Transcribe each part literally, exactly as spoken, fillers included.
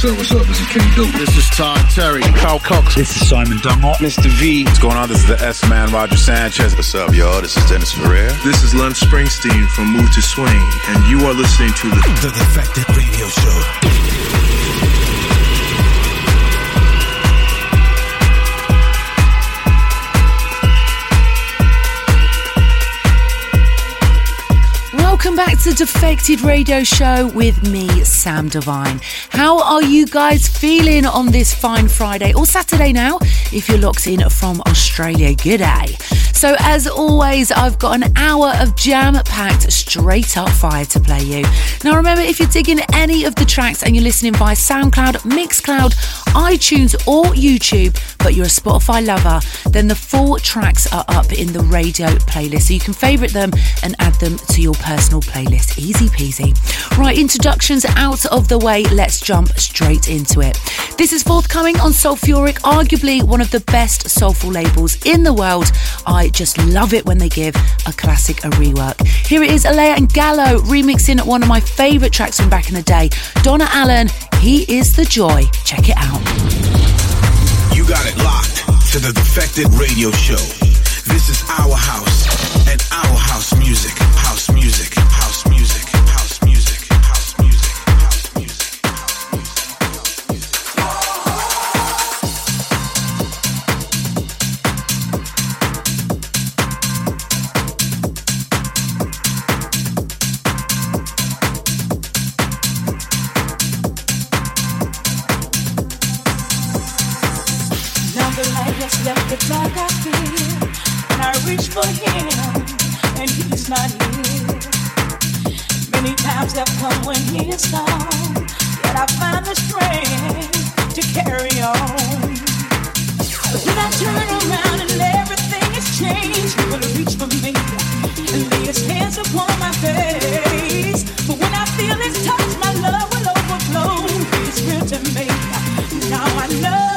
What's up, what's up? This is King Duke. This is Todd Terry. Carl Cox. This is Simon Dunmore. Mister V. What's going on? This is the S-Man, Roger Sanchez. What's up, y'all? This is Dennis Ferrer. This is Lon Springsteen from Move to Swing, and you are listening to the, the Defected Radio Show. Welcome back to Defected Radio Show with me, Sam Divine. How are you guys feeling on this fine Friday or Saturday now if you're locked in from Australia? G'day. So as always, I've got an hour of jam-packed straight up fire to play you. Now remember, if you're digging any of the tracks and you're listening via SoundCloud, Mixcloud, iTunes or YouTube, but you're a Spotify lover, then the full tracks are up in the radio playlist, so you can favourite them and add them to your personal playlist. Easy peasy. Right, introductions out of the way, let's jump straight into it. This is forthcoming on Sulfuric, arguably one of the best soulful labels in the world. I just love it when they give a classic a rework. Here it is, Alea and Gallo remixing one of my favourite tracks from back in the day, Donna Allen, He Is the Joy. Check it out. You got it locked to the Defected Radio Show. This is our house and our house music. House music. House music. House music. House music. House music. Now the light has left the dark I feel, and I reach for him, and he's not here. Many times have come when he is gone, yet I find the strength to carry on. But when I turn around and everything has changed, he will reach for me and lay his hands upon my face. But when I feel his touch, my love will overflow. He's real to me. Now I know.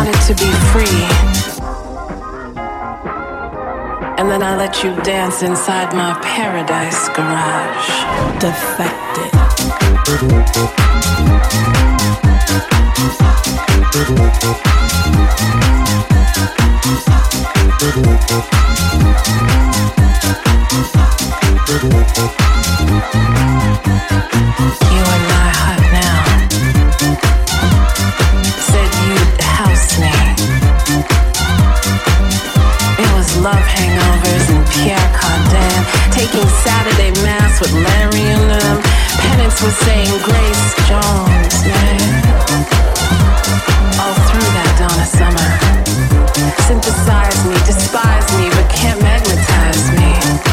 wanted to be free. And then I let you dance inside my paradise garage. Defected. You in my hut now. Said you'd house me. It was love hangovers and Pierre Cardin, taking Saturday mass with Larry and them. Penance was saying Grace Jones, man. All through that Donna Summer. Synthesize me, despise me, but can't magnetize me.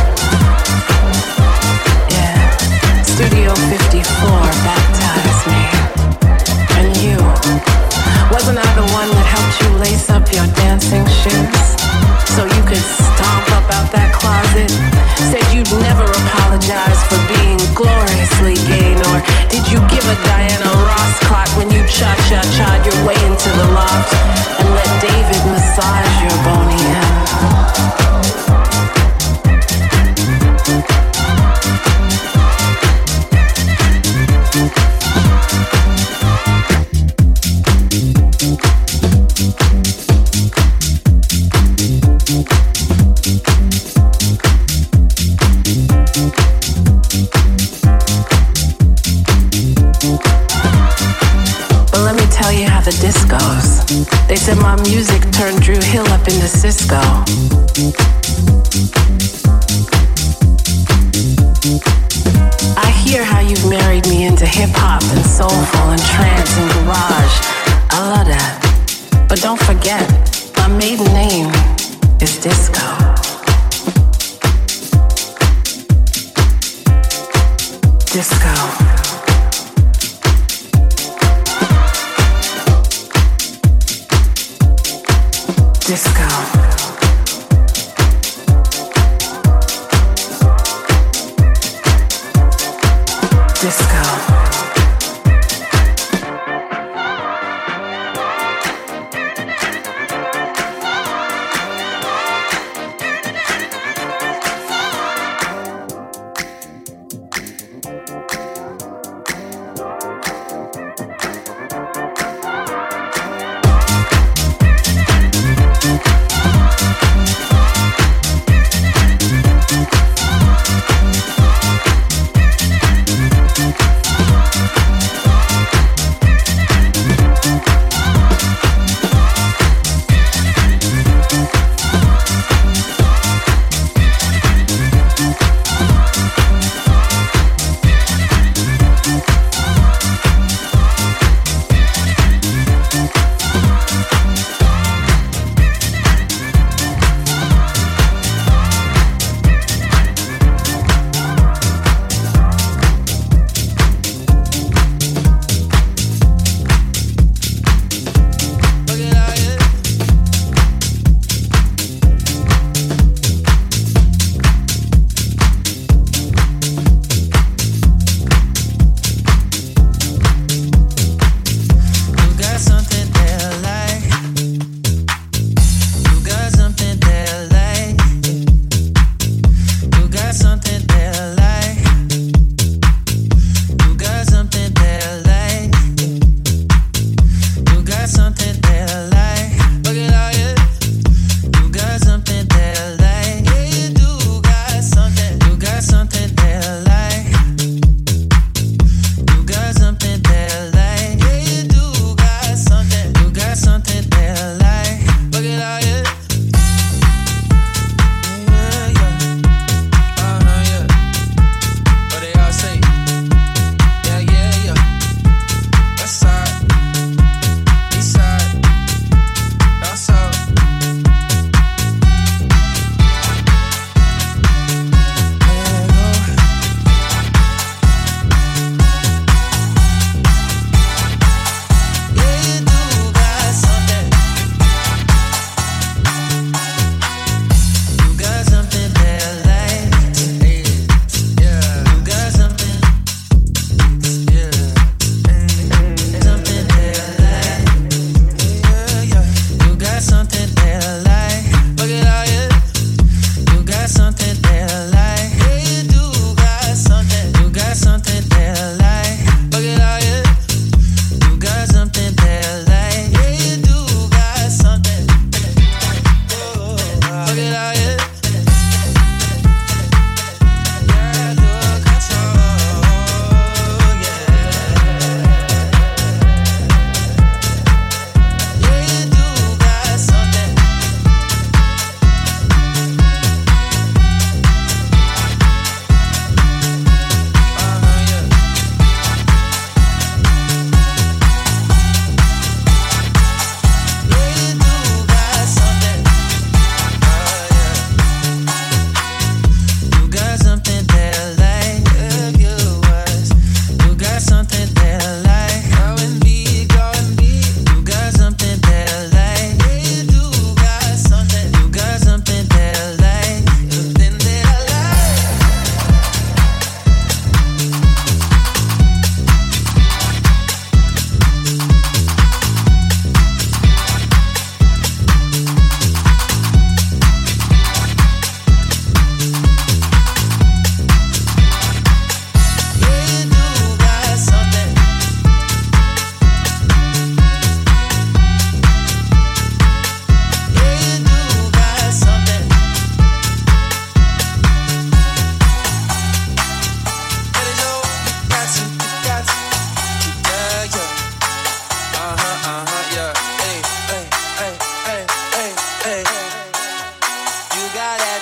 Yeah. Studio fifty-four baptized me. And you, wasn't I the one that helped you lace up your dancing shoes? So you could stomp up out that closet? Said you'd never apologize for being gloriously gay, nor did you give a Diana Ross clock when you cha-cha-cha'd your way into the loft and let David massage your bony end. The discos. They said my music turned Drew Hill up into Cisco. I hear how you've married me into hip-hop and soulful and trance and garage. I love that. But don't forget, my maiden name is Disco. Disco. Disco. Disco.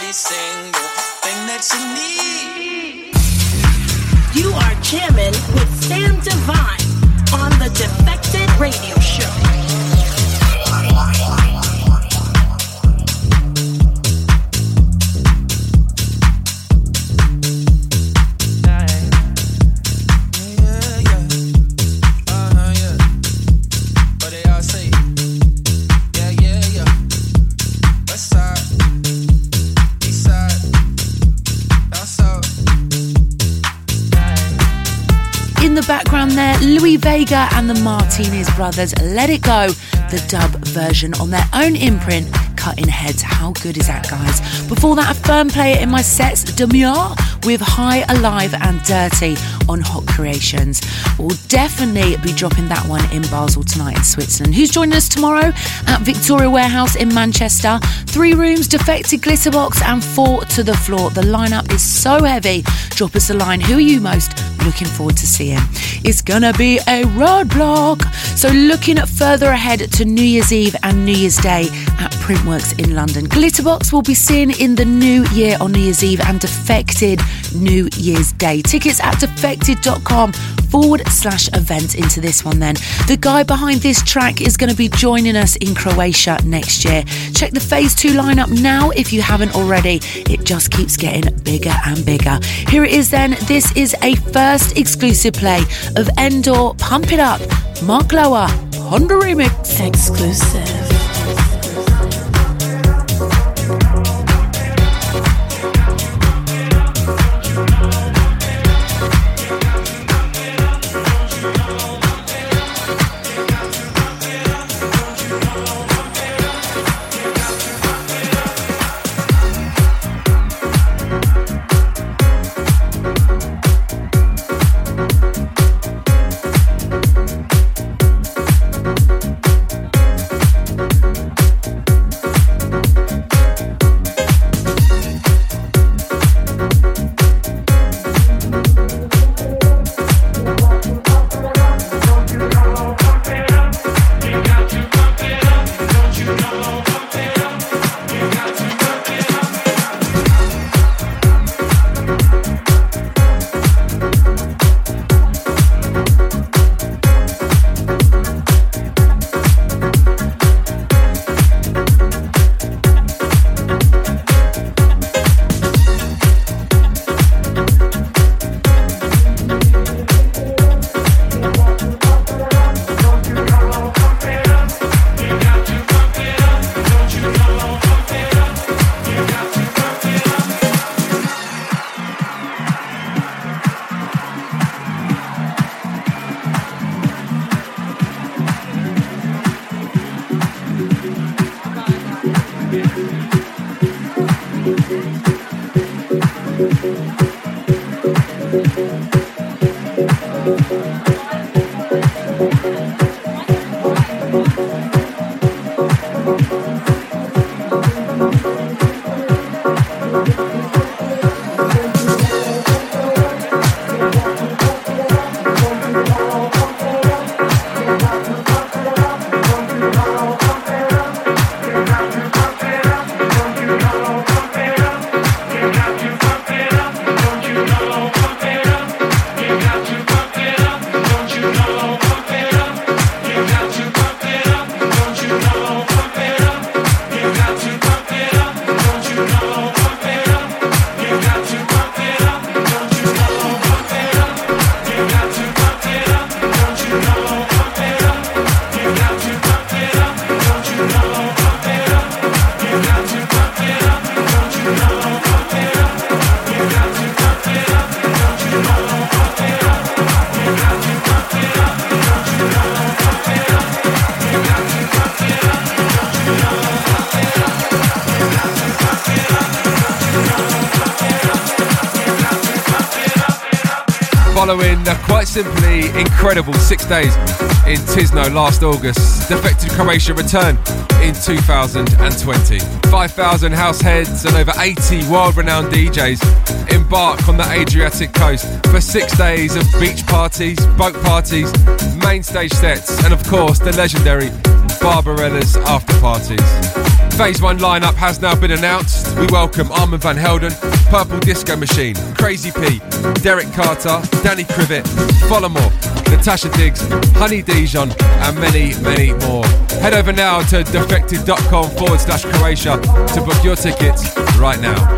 every single thing that you need. You are jamming with Sam Divine on the Defected Radio Show. In the background there, Louis Vega and the Martinez Brothers, Let It Go, the dub version on their own imprint, Cutting Heads. How good is that, guys? Before that, a firm player in my sets, Demure with High, Alive and Dirty on Hot Creations. We'll definitely be dropping that one in Basel tonight in Switzerland. Who's joining us tomorrow? At Victoria Warehouse in Manchester. Three rooms, Defected Glitterbox and Four to the Floor. The lineup is so heavy. Drop us a line. Who are you most looking forward to seeing? It's gonna be a roadblock. So looking further ahead to New Year's Eve and New Year's Day at Printworks in London. Glitterbox will be seen in the new year on New Year's Eve and Defected New Year's Day. Tickets at defected.com forward slash event into this one then. The guy behind this track is going to be joining us in Croatia next year. Check the Phase two lineup now if you haven't already. It just keeps getting bigger and bigger. Here it is then. This is a first exclusive play of Endor, Pump It Up, Mark Lower, Honda Remix. Exclusive. Following a quite simply incredible six days in Tisno last August, Defected Croatia return in two thousand twenty. five thousand house heads and over eighty world-renowned D Js embark on the Adriatic coast for six days of beach parties, boat parties, main stage sets, and of course the legendary Barbarella's after parties. Phase one lineup has now been announced. We welcome Armand van Helden, Purple Disco Machine, Crazy P, Derek Carter, Danny Crivet, Follamore, Natasha Diggs, Honey Dijon, and many, many more. Head over now to defected.com forward slash Croatia to book your tickets right now.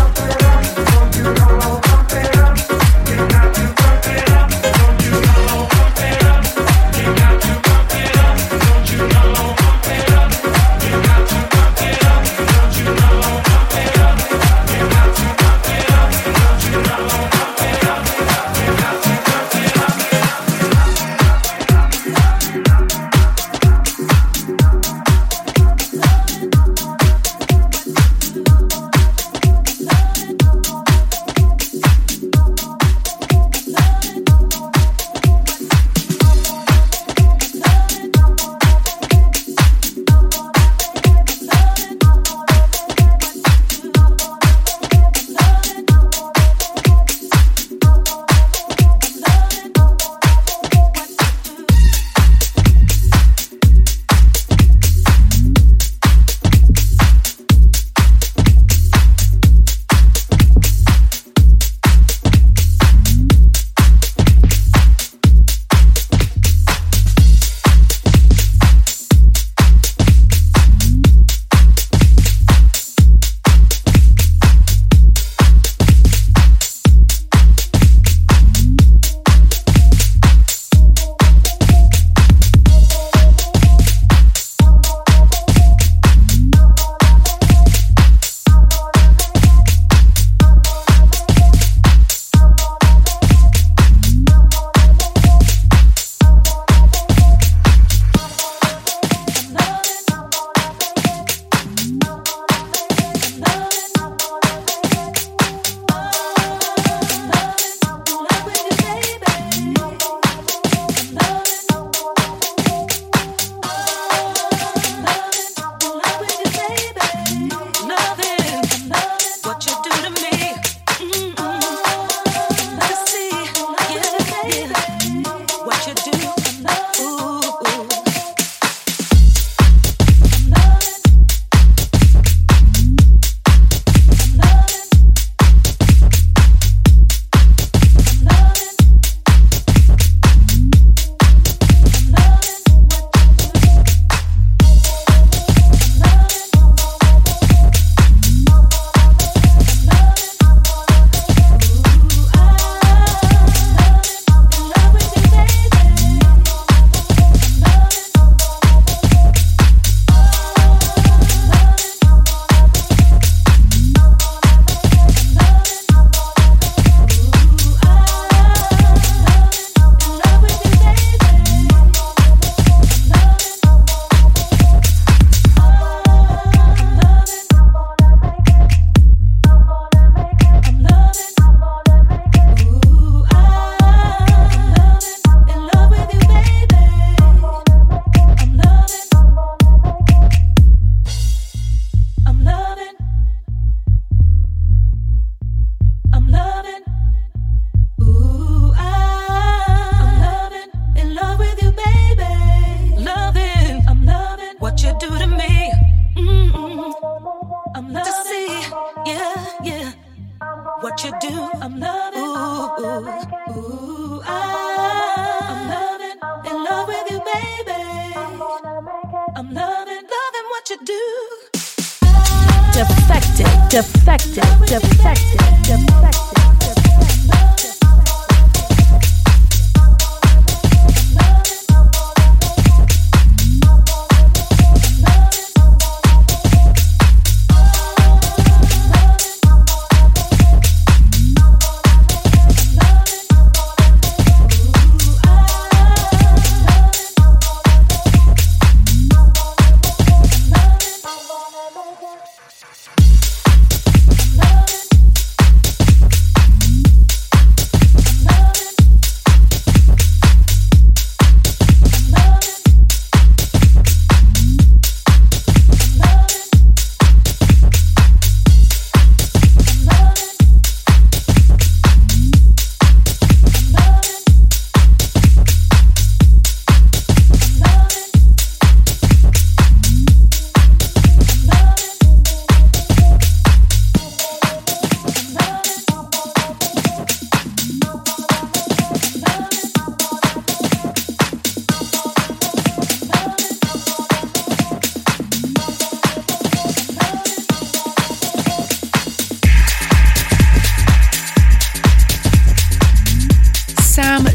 Defected, defected, defected, defected.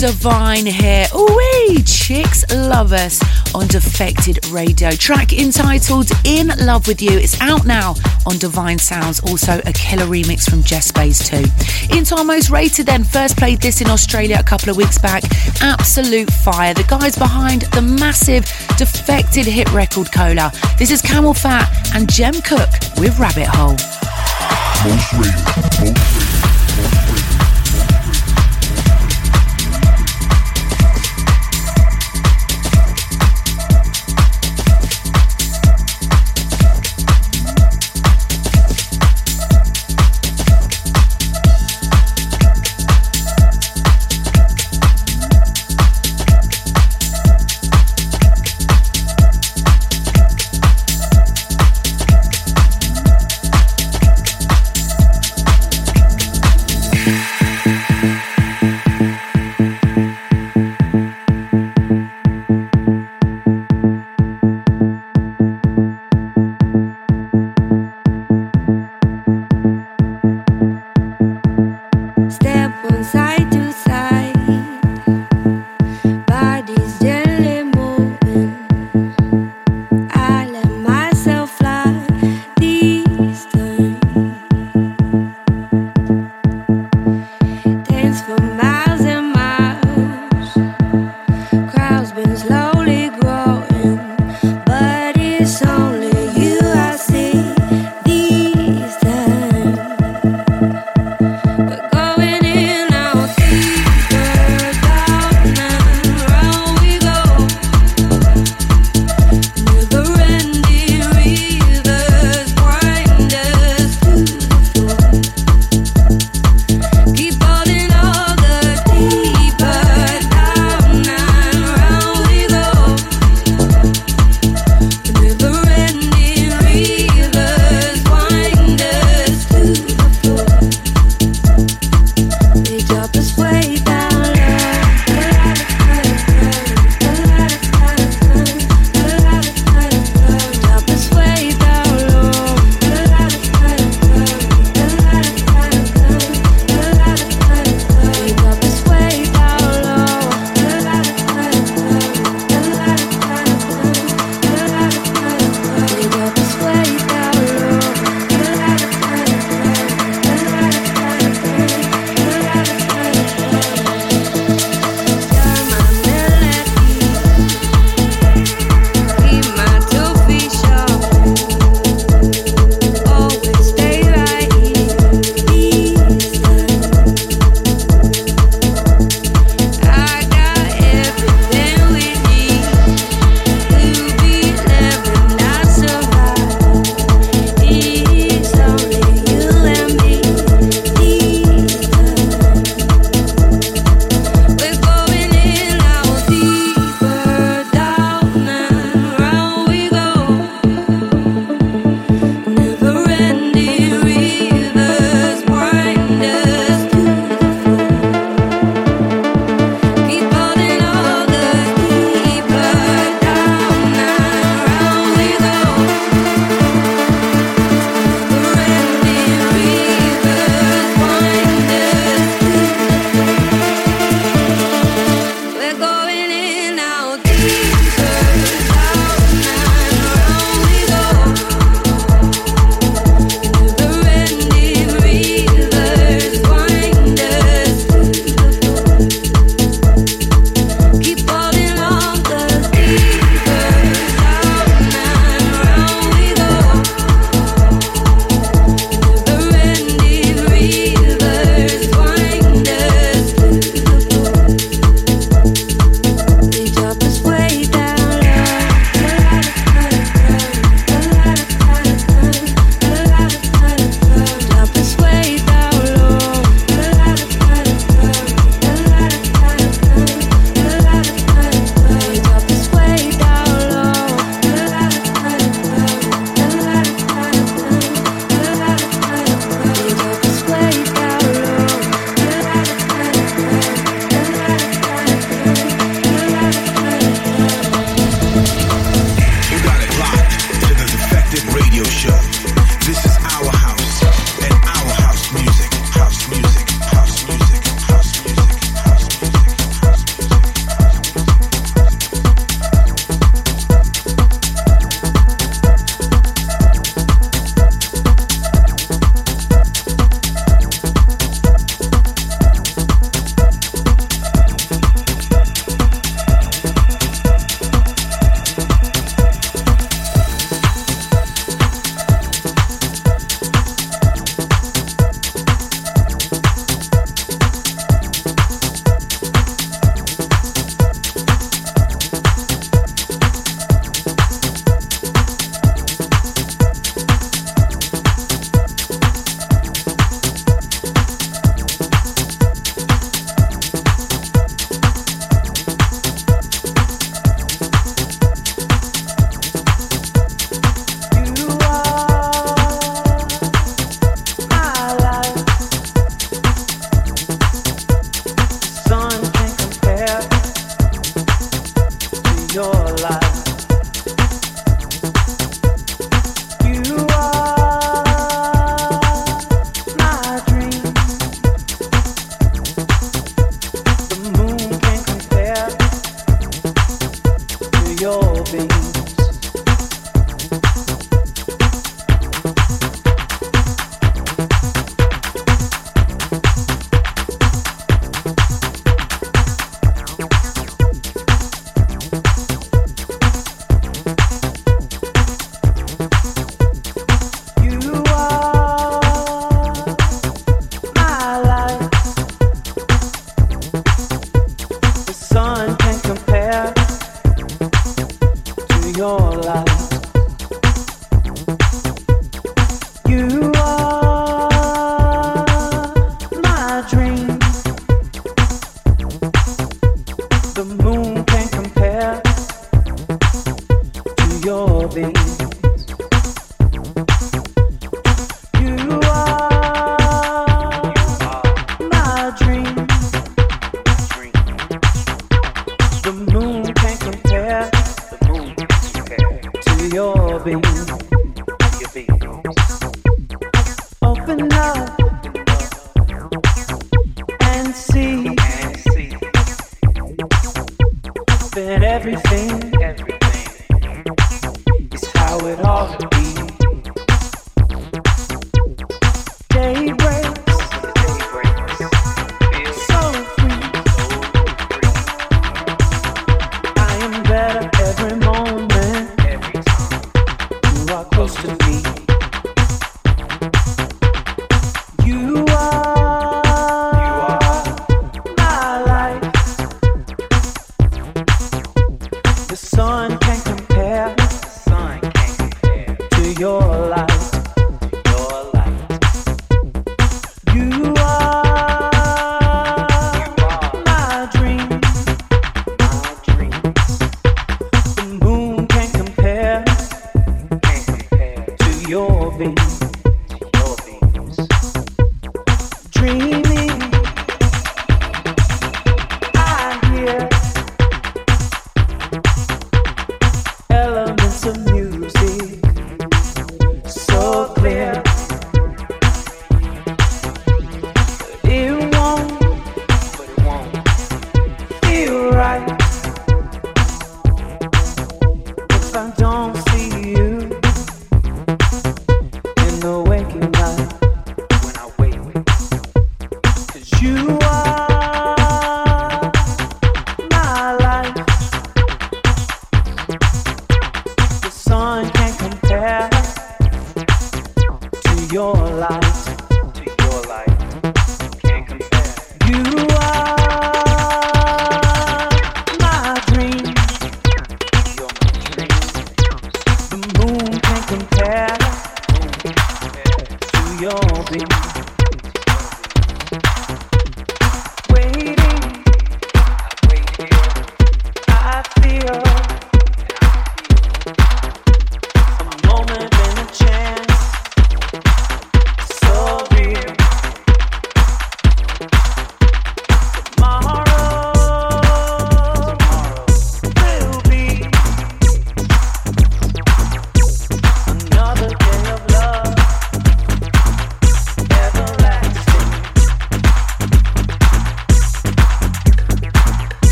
Divine here. Ooh-wee! Chicks Love Us on Defected Radio. Track entitled In Love With You. It's out now on Divine Sounds. Also a killer remix from Jess Bays too. Into our most rated then. First played this in Australia a couple of weeks back. Absolute fire. The guys behind the massive Defected hit record Cola. This is Camel Fat and Jem Cook with Rabbit Hole. Most rated. Most rated. Most rated.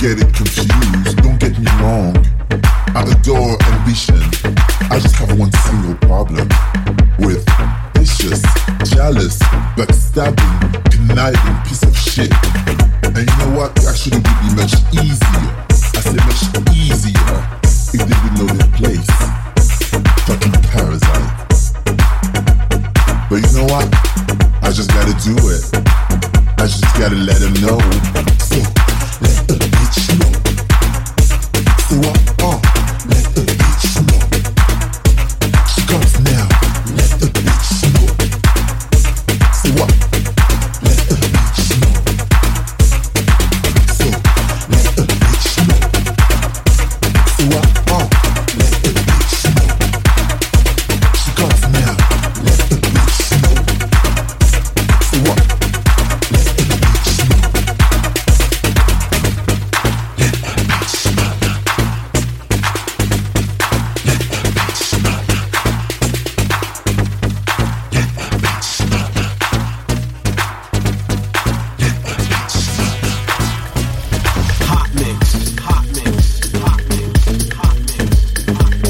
get it confused. Don't get me wrong. I adore ambition. I just have one single problem with vicious, jealous, backstabbing, conniving piece of shit. And you know what? It actually would be much easier. I say much easier if they would know their place. Fucking parasite. But you know what? I just gotta do it. I just gotta let them know. So let the bitch know. So what? Oh, let the bitch know. She comes now. Let the bitch know. So what? Let the bitch know. So let the bitch know. So what? Oh, let the bitch know. She comes now. Let the bitch know. So what? Let the bitch know. Let the bitch know. Let the bitch know. Let the bitch know. Let the bitch know. Hot mix, hot mix, hot mix, hot mix, hot mix.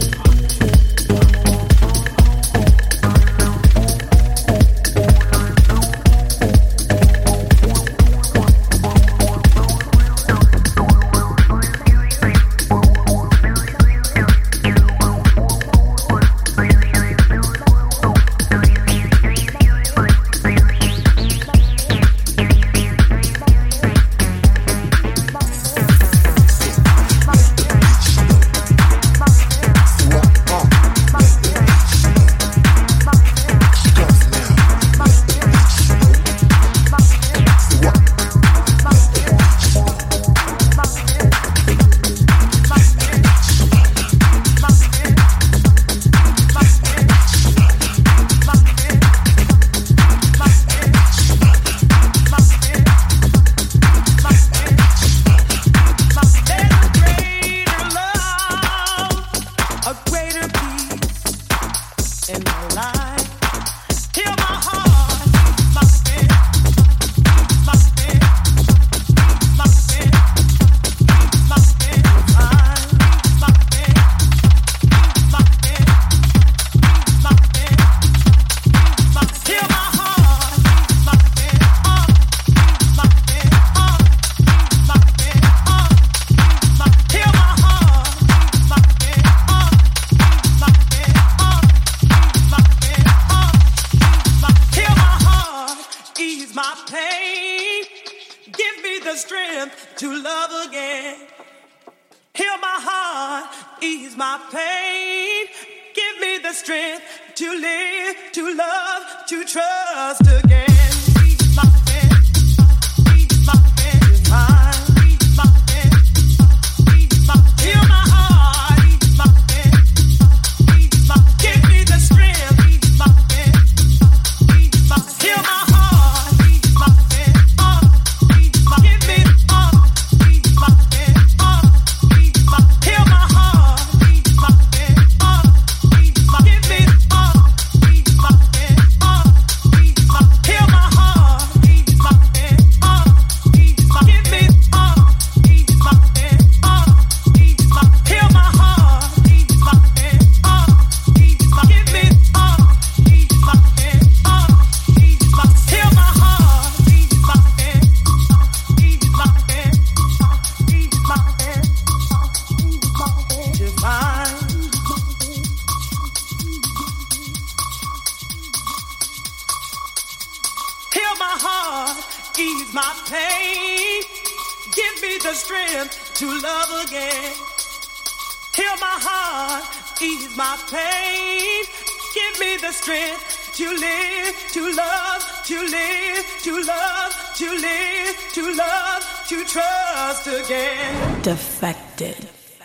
Defected.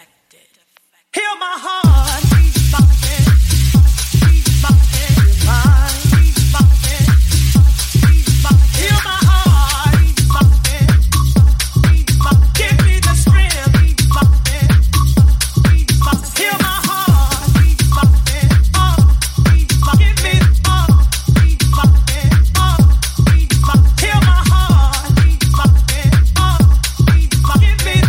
Hear my heart. Give me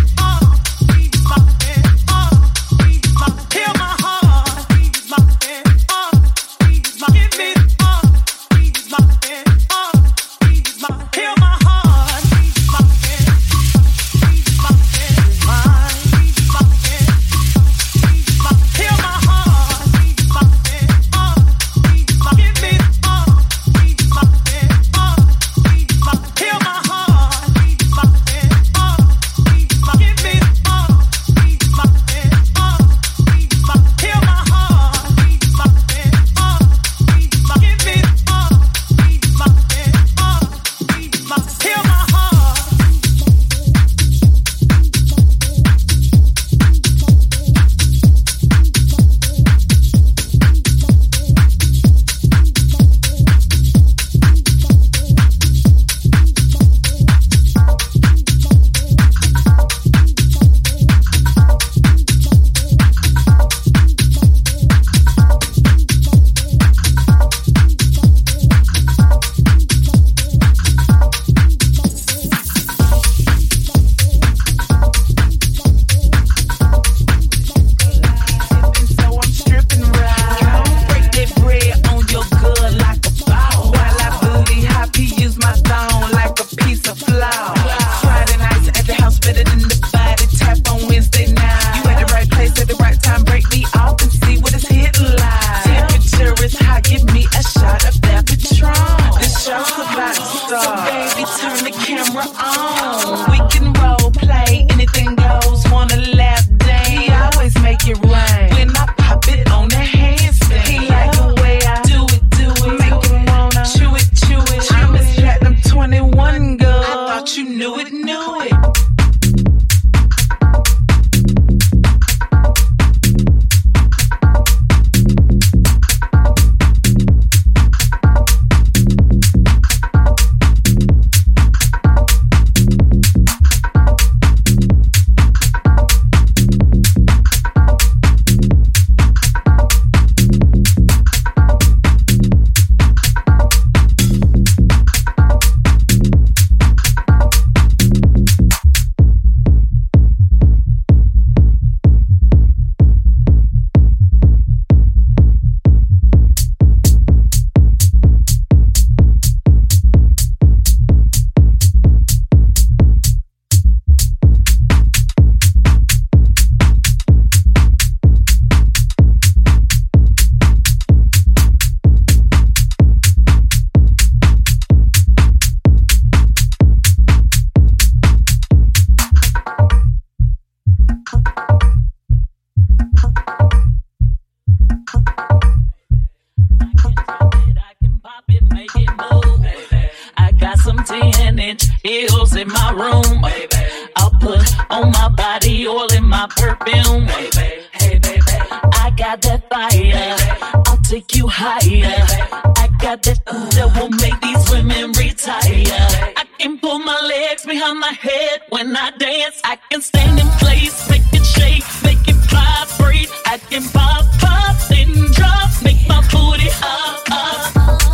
on my body, oil in my perfume. Hey, baby, hey, baby, I got that fire. I'll take you higher. I got that that will make these women retire. I can pull my legs behind my head when I dance. I can stand in place, make it shake, make it vibrate. I can pop, pop, then drop, make my booty up, up.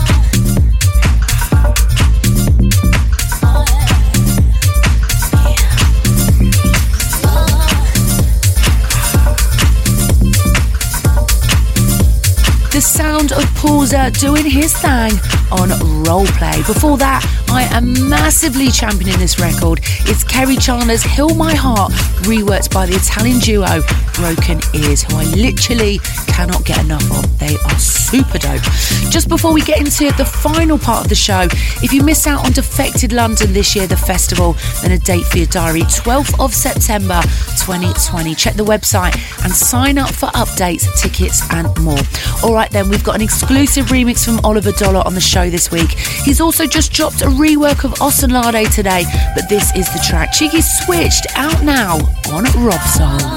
The sound of Pulsar doing his thing on Roleplay. Before that, I am massively championing this record. It's Kerry Chandler's Heal My Heart, reworked by the Italian duo Broken Ears, who I literally cannot get enough of. They are super dope. Just before we get into the final part of the show, if you miss out on Defected London this year, the festival, then a date for your diary, twelfth of September twenty twenty. Check the website and sign up for updates, tickets and more. Alright then, we've got an exclusive remix from Oliver Dollar on the show this week. He's also just dropped a rework of Osunlade today, but this is the track. Cheeky Switched, out now on Robsoul.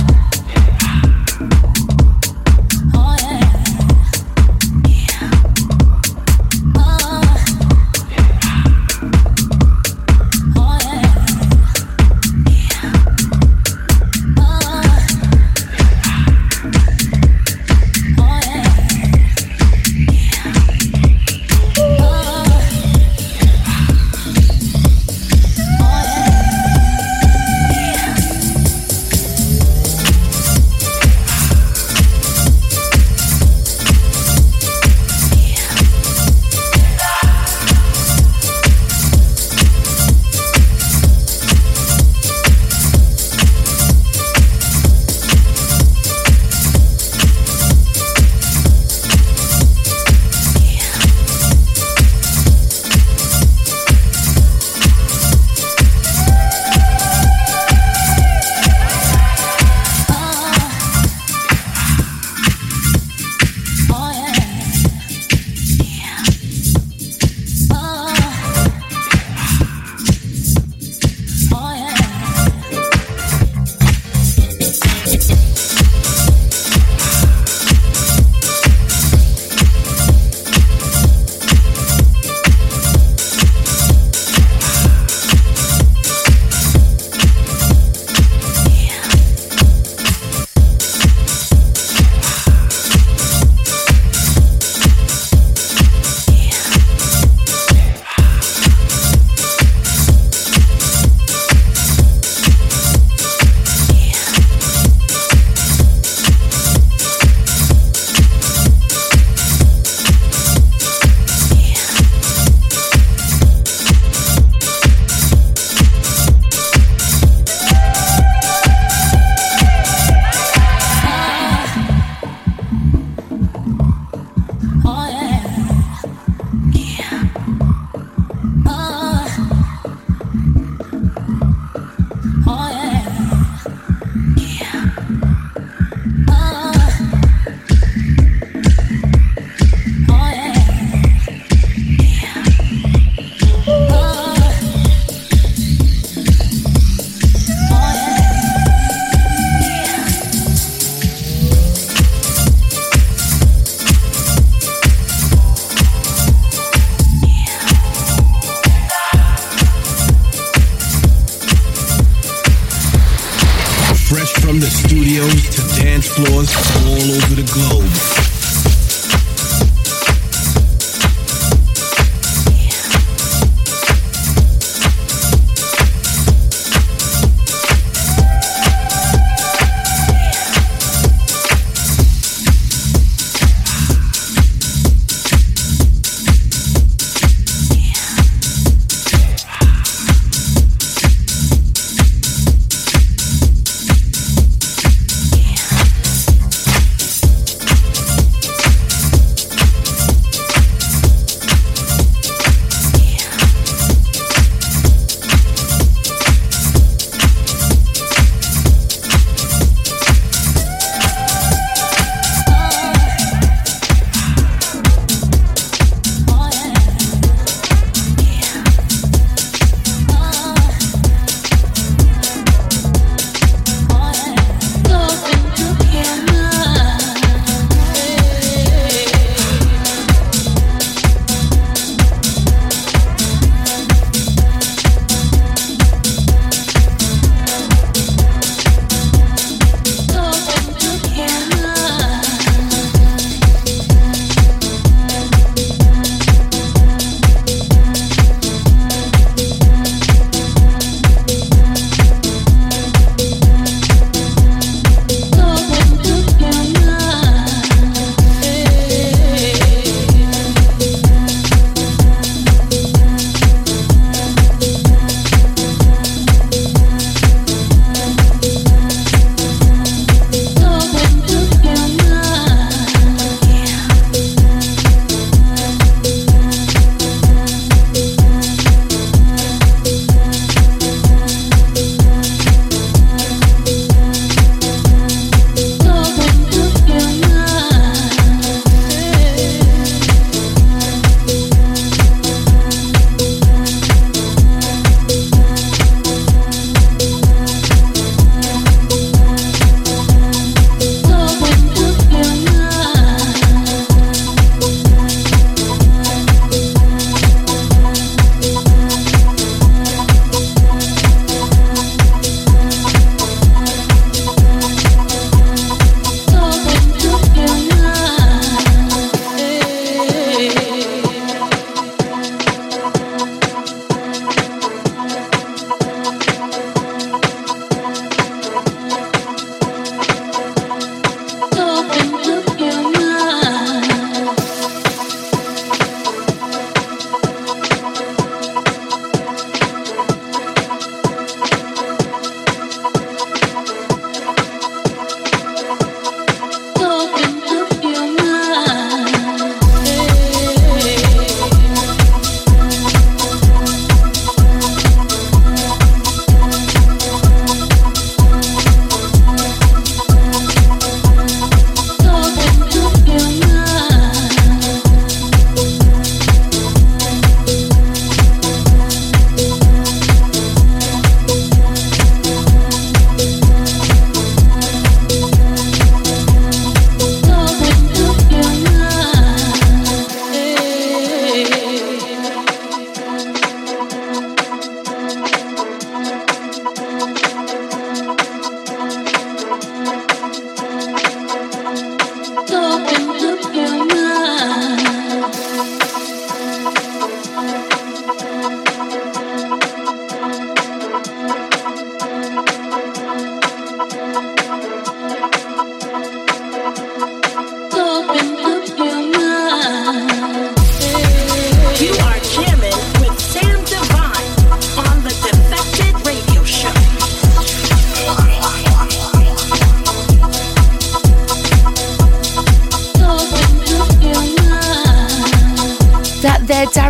From the studios to dance floors all over the globe.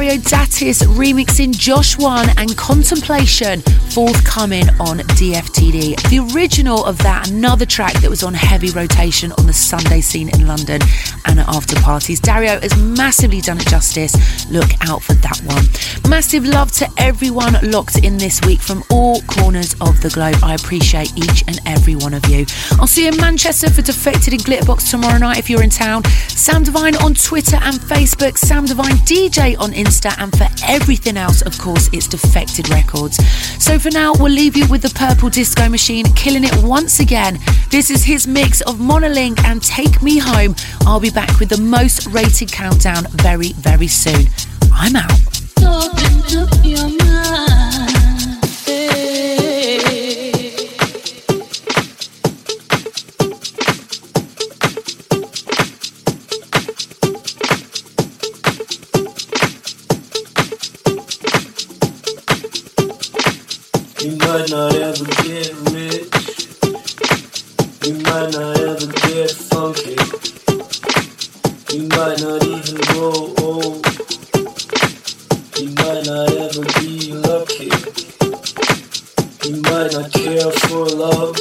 Dario Datis remixing Josh One and Contemplation, forthcoming on D F T D. The original of that, another track that was on heavy rotation on the Sunday scene in London and at after parties. Dario has massively done it justice. Look out for that one. Massive love to everyone locked in this week from all corners of the globe. I appreciate each and every one of you. I'll see you in Manchester for Defected in Glitterbox tomorrow night if you're in town. Sam Divine on Twitter and Facebook, Sam Divine D J on Insta, and for everything else, of course, it's Defected Records. So for now, we'll leave you with the Purple Disco Machine, killing it once again. This is his mix of Monolink and Take Me Home. I'll be back with the most rated countdown very, very soon. I'm out. Open up your mind, hey. You might not ever get rich. You might not ever get funky. You might not even grow old. You might not ever be lucky. You might not care for love.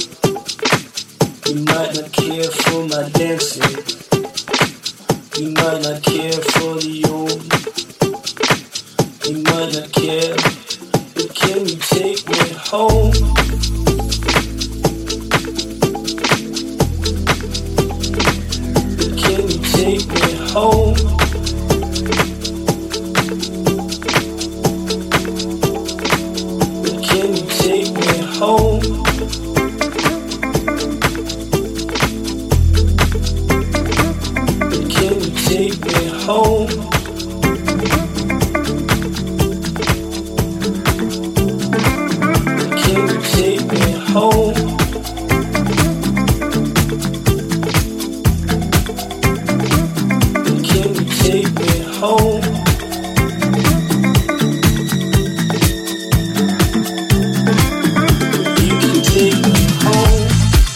You might not care for my dancing. You might not care for the old. You might not care, but can you take me home? But can you take me home? But can you take me home? But can you take me home? Can you take me home? Can you take me home? You can take me home.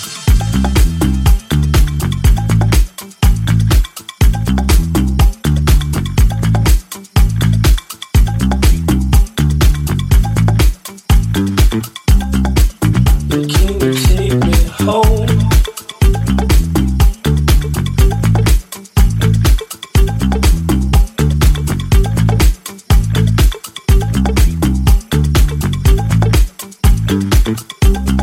Can you take me home? Can